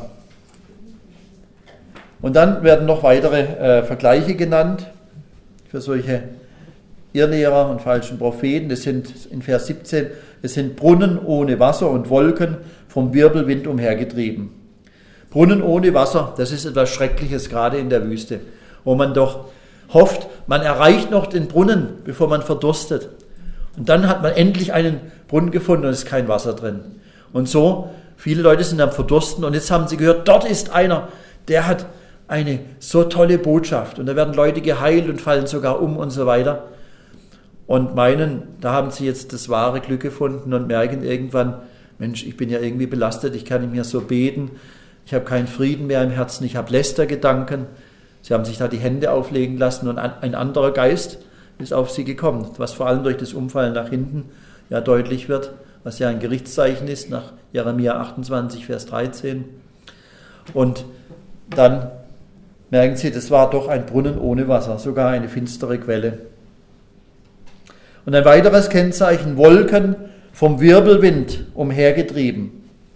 Und dann werden noch weitere äh, Vergleiche genannt für solche Irrlehrer und falschen Propheten. Das sind in Vers siebzehn, es sind Brunnen ohne Wasser und Wolken vom Wirbelwind umhergetrieben. Brunnen ohne Wasser, das ist etwas Schreckliches, gerade in der Wüste, wo man doch hofft, man erreicht noch den Brunnen, bevor man verdurstet. Und dann hat man endlich einen Brunnen gefunden und es ist kein Wasser drin. Und so, viele Leute sind am Verdursten und jetzt haben sie gehört, dort ist einer, der hat eine so tolle Botschaft. Und da werden Leute geheilt und fallen sogar um und so weiter. Und meinen, da haben sie jetzt das wahre Glück gefunden und merken irgendwann, Mensch, ich bin ja irgendwie belastet, ich kann nicht mehr so beten, ich habe keinen Frieden mehr im Herzen, ich habe Lästergedanken. Sie haben sich da die Hände auflegen lassen und ein anderer Geist ist auf sie gekommen, was vor allem durch das Umfallen nach hinten ja deutlich wird, was ja ein Gerichtszeichen ist, nach Jeremia achtundzwanzig, Vers dreizehn. Und dann merken sie, das war doch ein Brunnen ohne Wasser, sogar eine finstere Quelle. Und ein weiteres Kennzeichen, Wolken vom Wirbelwind umhergetrieben.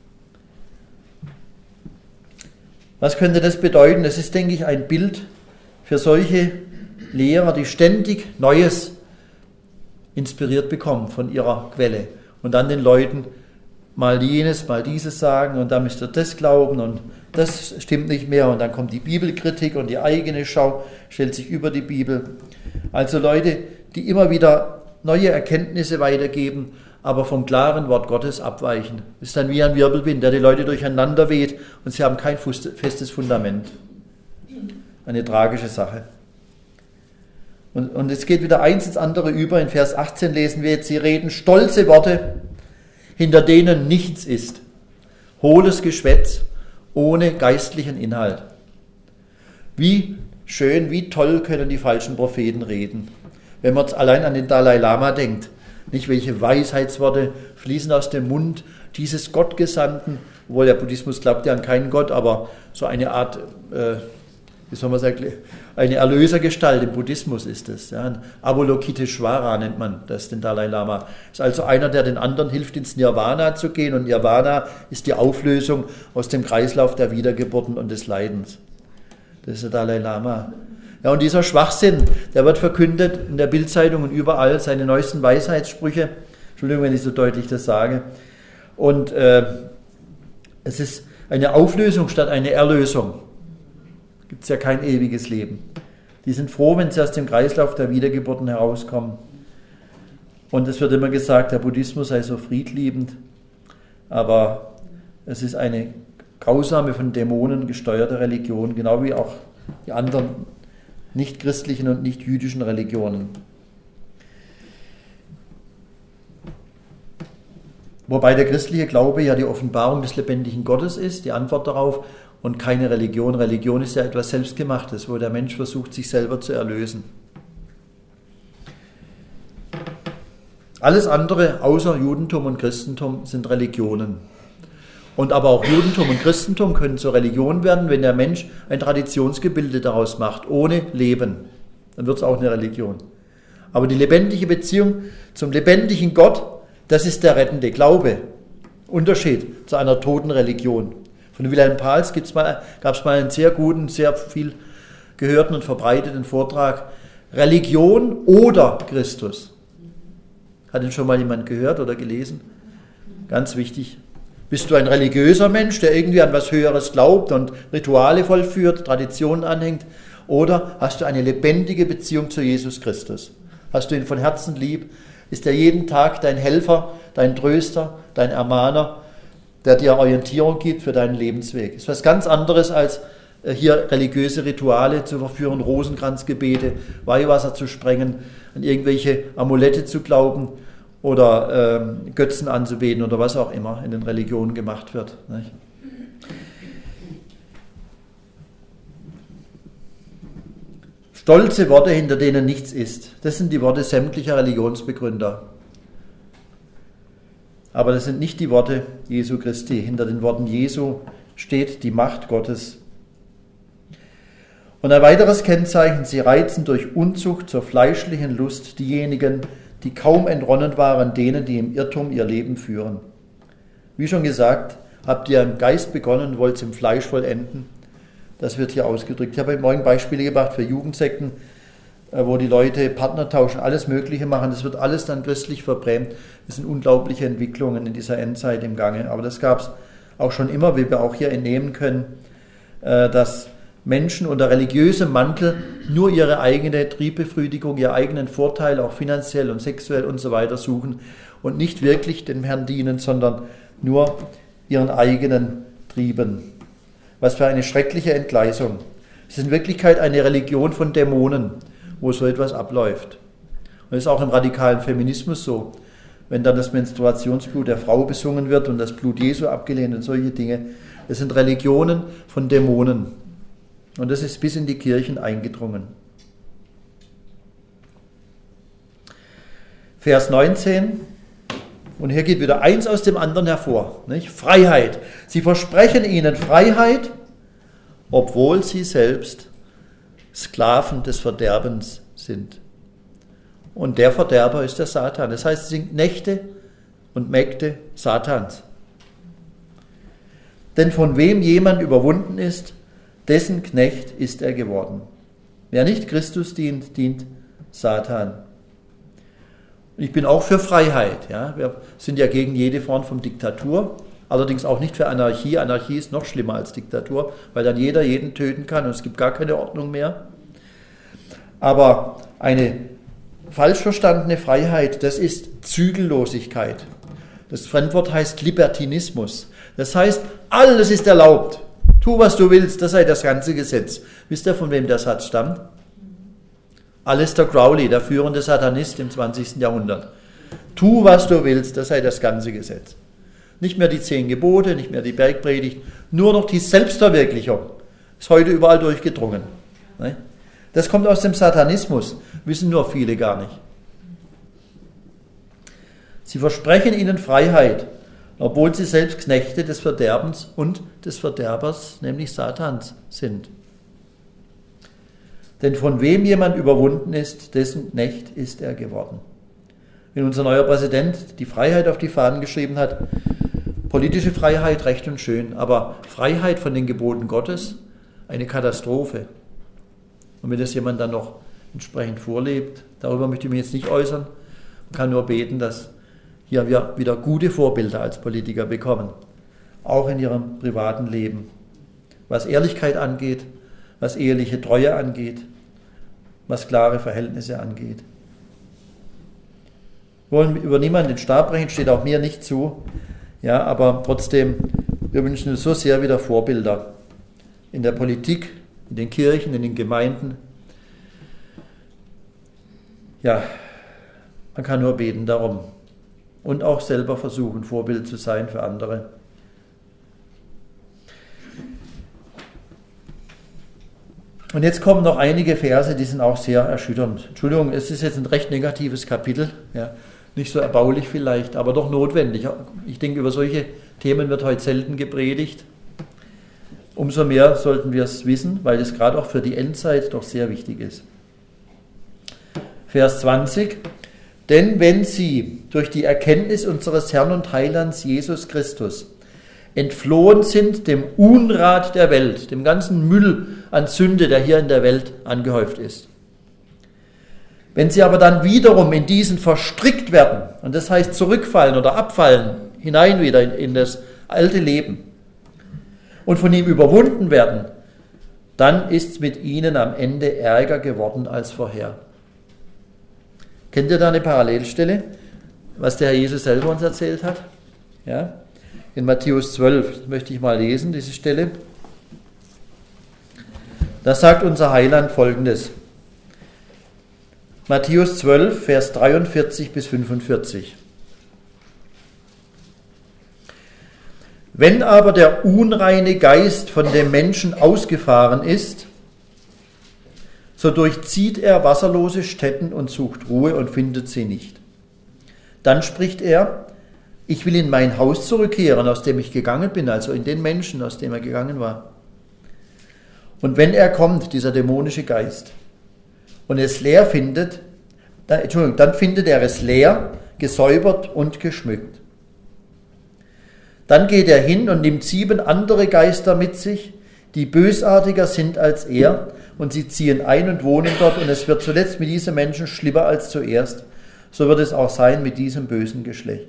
Was könnte das bedeuten? Das ist, denke ich, ein Bild für solche Lehrer, die ständig Neues inspiriert bekommen von ihrer Quelle und dann den Leuten mal jenes, mal dieses sagen und da müsst ihr das glauben und das stimmt nicht mehr und dann kommt die Bibelkritik und die eigene Schau stellt sich über die Bibel. Also Leute, die immer wieder neue Erkenntnisse weitergeben, aber vom klaren Wort Gottes abweichen. Das ist dann wie ein Wirbelwind, der die Leute durcheinander weht und sie haben kein festes Fundament. Eine tragische Sache. Und, und es geht wieder eins ins andere über. In Vers achtzehn lesen wir jetzt, sie reden stolze Worte, hinter denen nichts ist. Hohles Geschwätz, ohne geistlichen Inhalt. Wie schön, wie toll können die falschen Propheten reden. Wenn man allein an den Dalai Lama denkt, nicht welche Weisheitsworte fließen aus dem Mund dieses Gottgesandten, obwohl der Buddhismus glaubt ja an keinen Gott, aber so eine Art, äh, wie soll man sagen, eine Erlösergestalt im Buddhismus ist es. Ja. Ein Avalokiteshvara nennt man das, den Dalai Lama. Ist also einer, der den anderen hilft, ins Nirvana zu gehen. Und Nirvana ist die Auflösung aus dem Kreislauf der Wiedergeburten und des Leidens. Das ist der Dalai Lama. Ja, und dieser Schwachsinn, der wird verkündet in der Bildzeitung und überall, seine neuesten Weisheitssprüche. Entschuldigung, wenn ich so deutlich das sage. Und äh, es ist eine Auflösung statt eine Erlösung. Gibt es ja kein ewiges Leben. Die sind froh, wenn sie aus dem Kreislauf der Wiedergeburten herauskommen. Und es wird immer gesagt, der Buddhismus sei so friedliebend, aber es ist eine grausame, von Dämonen gesteuerte Religion, genau wie auch die anderen nicht-christlichen und nicht-jüdischen Religionen. Wobei der christliche Glaube ja die Offenbarung des lebendigen Gottes ist, die Antwort darauf, und keine Religion. Religion ist ja etwas Selbstgemachtes, wo der Mensch versucht, sich selber zu erlösen. Alles andere außer Judentum und Christentum sind Religionen. Und aber auch Judentum und Christentum können zur Religion werden, wenn der Mensch ein Traditionsgebilde daraus macht, ohne Leben. Dann wird es auch eine Religion. Aber die lebendige Beziehung zum lebendigen Gott, das ist der rettende Glaube. Unterschied zu einer toten Religion. Von Wilhelm Pahls gab es mal, mal einen sehr guten, sehr viel gehörten und verbreiteten Vortrag. Religion oder Christus. Hat ihn schon mal jemand gehört oder gelesen? Ganz wichtig. Bist du ein religiöser Mensch, der irgendwie an was Höheres glaubt und Rituale vollführt, Traditionen anhängt? Oder hast du eine lebendige Beziehung zu Jesus Christus? Hast du ihn von Herzen lieb? Ist er jeden Tag dein Helfer, dein Tröster, dein Ermahner, der dir Orientierung gibt für deinen Lebensweg? Das ist was ganz anderes, als hier religiöse Rituale zu verführen, Rosenkranzgebete, Weihwasser zu sprengen, an irgendwelche Amulette zu glauben oder ähm, Götzen anzubeten oder was auch immer in den Religionen gemacht wird. Nicht? Stolze Worte, hinter denen nichts ist. Das sind die Worte sämtlicher Religionsbegründer. Aber das sind nicht die Worte Jesu Christi. Hinter den Worten Jesu steht die Macht Gottes. Und ein weiteres Kennzeichen, sie reizen durch Unzucht zur fleischlichen Lust diejenigen, die kaum entronnen waren denen, die im Irrtum ihr Leben führen. Wie schon gesagt, habt ihr im Geist begonnen, wollt es im Fleisch vollenden. Das wird hier ausgedrückt. Ich habe heute Morgen Beispiele gebracht für Jugendsekten, wo die Leute Partner tauschen, alles Mögliche machen. Das wird alles dann christlich verbrämt. Das sind unglaubliche Entwicklungen in dieser Endzeit im Gange. Aber das gab es auch schon immer, wie wir auch hier entnehmen können, dass Menschen unter religiösem Mantel nur ihre eigene Triebbefriedigung, ihren eigenen Vorteil, auch finanziell und sexuell und so weiter suchen und nicht wirklich dem Herrn dienen, sondern nur ihren eigenen Trieben. Was für eine schreckliche Entgleisung. Es ist in Wirklichkeit eine Religion von Dämonen, wo so etwas abläuft. Und das ist auch im radikalen Feminismus so. Wenn dann das Menstruationsblut der Frau besungen wird und das Blut Jesu abgelehnt und solche Dinge, das sind Religionen von Dämonen. Und das ist bis in die Kirchen eingedrungen. Vers neunzehn. Und hier geht wieder eins aus dem anderen hervor. Nicht? Freiheit. Sie versprechen ihnen Freiheit, obwohl sie selbst Sklaven des Verderbens sind. Und der Verderber ist der Satan. Das heißt, sie sind Knechte und Mägde Satans. Denn von wem jemand überwunden ist, dessen Knecht ist er geworden. Wer nicht Christus dient, dient Satan. Ich bin auch für Freiheit. Ja. Wir sind ja gegen jede Form von Diktatur, allerdings auch nicht für Anarchie. Anarchie ist noch schlimmer als Diktatur, weil dann jeder jeden töten kann und es gibt gar keine Ordnung mehr. Aber eine falsch verstandene Freiheit, das ist Zügellosigkeit. Das Fremdwort heißt Libertinismus. Das heißt, alles ist erlaubt. Tu, was du willst, das sei das ganze Gesetz. Wisst ihr, von wem der Satz stammt? Aleister Crowley, der führende Satanist im zwanzigsten Jahrhundert. Tu, was du willst, das sei das ganze Gesetz. Nicht mehr die zehn Gebote, nicht mehr die Bergpredigt, nur noch die Selbstverwirklichung. Ist heute überall durchgedrungen. Das kommt aus dem Satanismus, wissen nur viele gar nicht. Sie versprechen ihnen Freiheit, obwohl sie selbst Knechte des Verderbens und des Verderbers, nämlich Satans, sind. Denn von wem jemand überwunden ist, dessen Knecht ist er geworden. Wenn unser neuer Präsident die Freiheit auf die Fahnen geschrieben hat, politische Freiheit, recht und schön, aber Freiheit von den Geboten Gottes, eine Katastrophe. Und wenn das jemand dann noch entsprechend vorlebt, darüber möchte ich mich jetzt nicht äußern, man kann nur beten, dass hier wir wieder gute Vorbilder als Politiker bekommen, auch in ihrem privaten Leben, was Ehrlichkeit angeht, was eheliche Treue angeht, was klare Verhältnisse angeht. Wir wollen über niemanden den Stab brechen, steht auch mir nicht zu, ja, aber trotzdem, wir wünschen uns so sehr wieder Vorbilder in der Politik, in den Kirchen, in den Gemeinden. Ja, man kann nur beten darum und auch selber versuchen, Vorbild zu sein für andere. Und jetzt kommen noch einige Verse, die sind auch sehr erschütternd. Entschuldigung, es ist jetzt ein recht negatives Kapitel, ja, nicht so erbaulich vielleicht, aber doch notwendig. Ich denke, über solche Themen wird heute selten gepredigt. Umso mehr sollten wir es wissen, weil es gerade auch für die Endzeit doch sehr wichtig ist. Vers zwanzig. Denn wenn sie durch die Erkenntnis unseres Herrn und Heilands Jesus Christus entflohen sind dem Unrat der Welt, dem ganzen Müll an Sünde, der hier in der Welt angehäuft ist. Wenn sie aber dann wiederum in diesen verstrickt werden, und das heißt zurückfallen oder abfallen, hinein wieder in, in das alte Leben und von ihm überwunden werden, dann ist es mit ihnen am Ende ärger geworden als vorher. Kennt ihr da eine Parallelstelle, was der Herr Jesus selber uns erzählt hat? Ja? In Matthäus zwölf, das möchte ich mal lesen, diese Stelle. Da sagt unser Heiland Folgendes. Matthäus zwölf, Vers dreiundvierzig bis fünfundvierzig. Wenn aber der unreine Geist von dem Menschen ausgefahren ist, so durchzieht er wasserlose Stätten und sucht Ruhe und findet sie nicht. Dann spricht er, ich will in mein Haus zurückkehren, aus dem ich gegangen bin, also in den Menschen, aus dem er gegangen war. Und wenn er kommt, dieser dämonische Geist, und es leer findet, dann, Entschuldigung, dann findet er es leer, gesäubert und geschmückt. Dann geht er hin und nimmt sieben andere Geister mit sich, die bösartiger sind als er, und sie ziehen ein und wohnen dort, und es wird zuletzt mit diesen Menschen schlimmer als zuerst. So wird es auch sein mit diesem bösen Geschlecht.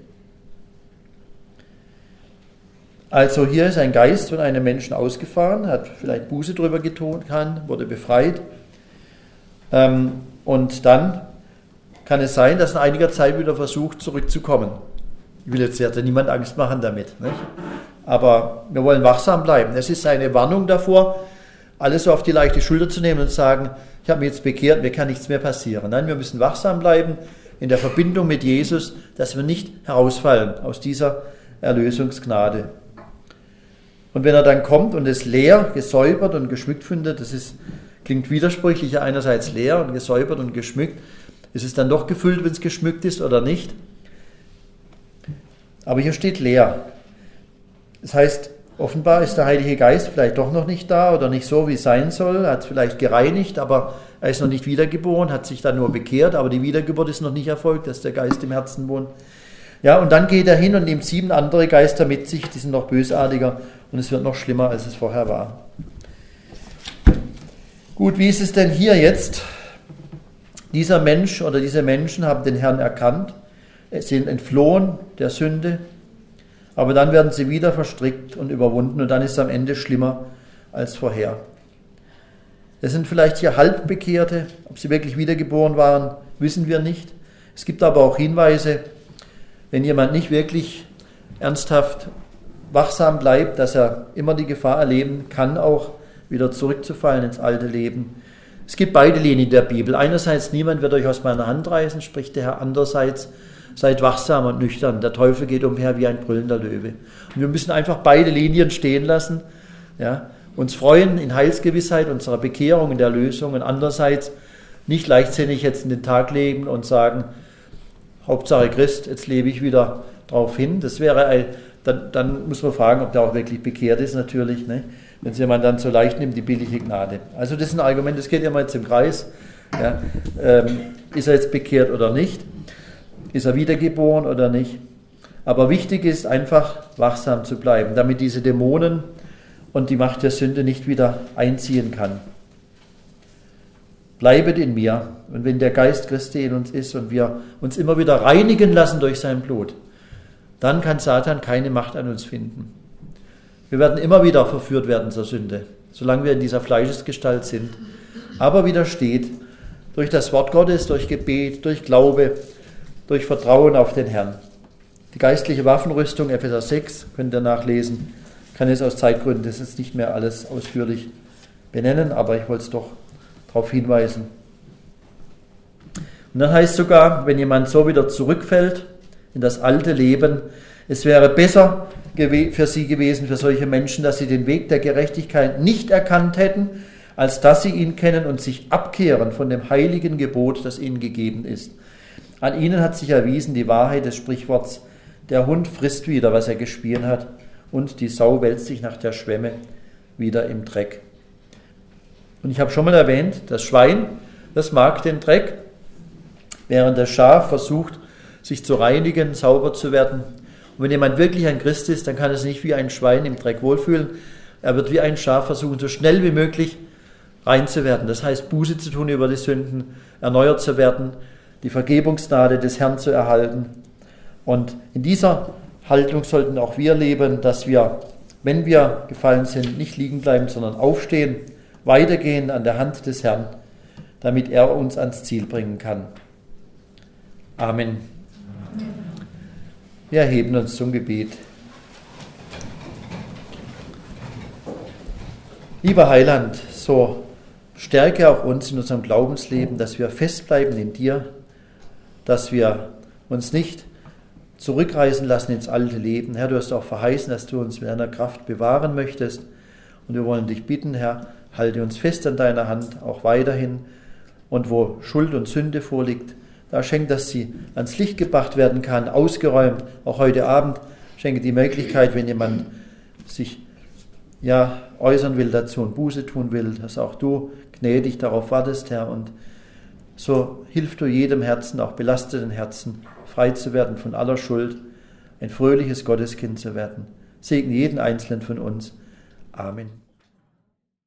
Also hier ist ein Geist von einem Menschen ausgefahren, hat vielleicht Buße drüber getan, wurde befreit. Ähm, und dann kann es sein, dass in einiger Zeit wieder versucht, zurückzukommen. Ich will jetzt ja niemand Angst machen damit, nicht? Aber wir wollen wachsam bleiben. Es ist eine Warnung davor, alles so auf die leichte Schulter zu nehmen und zu sagen, ich habe mich jetzt bekehrt, mir kann nichts mehr passieren. Nein, wir müssen wachsam bleiben in der Verbindung mit Jesus, dass wir nicht herausfallen aus dieser Erlösungsgnade. Und wenn er dann kommt und es leer, gesäubert und geschmückt findet, das ist, klingt widersprüchlich, einerseits leer und gesäubert und geschmückt, ist es dann doch gefüllt, wenn es geschmückt ist oder nicht? Aber hier steht leer. Das heißt, offenbar ist der Heilige Geist vielleicht doch noch nicht da oder nicht so, wie es sein soll. Er hat es vielleicht gereinigt, aber er ist noch nicht wiedergeboren, hat sich dann nur bekehrt, aber die Wiedergeburt ist noch nicht erfolgt, dass der Geist im Herzen wohnt. Ja, und dann geht er hin und nimmt sieben andere Geister mit sich, die sind noch bösartiger und es wird noch schlimmer, als es vorher war. Gut, wie ist es denn hier jetzt? Dieser Mensch oder diese Menschen haben den Herrn erkannt, sind entflohen der Sünde, aber dann werden sie wieder verstrickt und überwunden und dann ist es am Ende schlimmer als vorher. Es sind vielleicht hier Halbbekehrte, ob sie wirklich wiedergeboren waren, wissen wir nicht. Es gibt aber auch Hinweise, wenn jemand nicht wirklich ernsthaft wachsam bleibt, dass er immer die Gefahr erleben kann, auch wieder zurückzufallen ins alte Leben. Es gibt beide Linien der Bibel. Einerseits, niemand wird euch aus meiner Hand reißen, spricht der Herr. Andererseits, seid wachsam und nüchtern. Der Teufel geht umher wie ein brüllender Löwe. Und wir müssen einfach beide Linien stehen lassen, ja, uns freuen in Heilsgewissheit unserer Bekehrung, in der Erlösung und andererseits nicht leichtsinnig jetzt in den Tag leben und sagen, Hauptsache Christ, jetzt lebe ich wieder drauf hin. Das wäre dann, dann muss man fragen, ob der auch wirklich bekehrt ist natürlich, ne? Wenn es jemand dann so leicht nimmt, die billige Gnade. Also das ist ein Argument, das geht ja mal jetzt im Kreis. Ja, ähm, ist er jetzt bekehrt oder nicht? Ist er wiedergeboren oder nicht? Aber wichtig ist einfach, wachsam zu bleiben, damit diese Dämonen und die Macht der Sünde nicht wieder einziehen kann. Bleibet in mir, und wenn der Geist Christi in uns ist und wir uns immer wieder reinigen lassen durch sein Blut, dann kann Satan keine Macht an uns finden. Wir werden immer wieder verführt werden zur Sünde, solange wir in dieser Fleischesgestalt sind. Aber widersteht durch das Wort Gottes, durch Gebet, durch Glaube, durch Vertrauen auf den Herrn. Die geistliche Waffenrüstung, Epheser sechs, könnt ihr nachlesen. Ich kann es aus Zeitgründen das jetzt nicht mehr alles ausführlich benennen, aber ich wollte es doch darauf hinweisen. Und dann heißt sogar, wenn jemand so wieder zurückfällt in das alte Leben, es wäre besser für sie gewesen, für solche Menschen, dass sie den Weg der Gerechtigkeit nicht erkannt hätten, als dass sie ihn kennen und sich abkehren von dem heiligen Gebot, das ihnen gegeben ist. An ihnen hat sich erwiesen die Wahrheit des Sprichworts, der Hund frisst wieder, was er gespielt hat, und die Sau wälzt sich nach der Schwemme wieder im Dreck. Und ich habe schon mal erwähnt, das Schwein, das mag den Dreck, während das Schaf versucht, sich zu reinigen, sauber zu werden. Und wenn jemand wirklich ein Christ ist, dann kann er sich nicht wie ein Schwein im Dreck wohlfühlen. Er wird wie ein Schaf versuchen, so schnell wie möglich rein zu werden. Das heißt, Buße zu tun über die Sünden, erneuert zu werden, die Vergebungsgnade des Herrn zu erhalten. Und in dieser Haltung sollten auch wir leben, dass wir, wenn wir gefallen sind, nicht liegen bleiben, sondern aufstehen, weitergehen an der Hand des Herrn, damit er uns ans Ziel bringen kann. Amen. Wir erheben uns zum Gebet. Lieber Heiland, so stärke auch uns in unserem Glaubensleben, dass wir festbleiben in dir, dass wir uns nicht zurückreißen lassen ins alte Leben. Herr, du hast auch verheißen, dass du uns mit deiner Kraft bewahren möchtest. Und wir wollen dich bitten, Herr, halte uns fest an deiner Hand, auch weiterhin. Und wo Schuld und Sünde vorliegt, da schenk, dass sie ans Licht gebracht werden kann, ausgeräumt. Auch heute Abend schenke die Möglichkeit, wenn jemand sich ja, äußern will dazu und Buße tun will, dass auch du gnädig darauf wartest, Herr. Und so hilf du jedem Herzen, auch belasteten Herzen, frei zu werden von aller Schuld, ein fröhliches Gotteskind zu werden. Segne jeden Einzelnen von uns. Amen.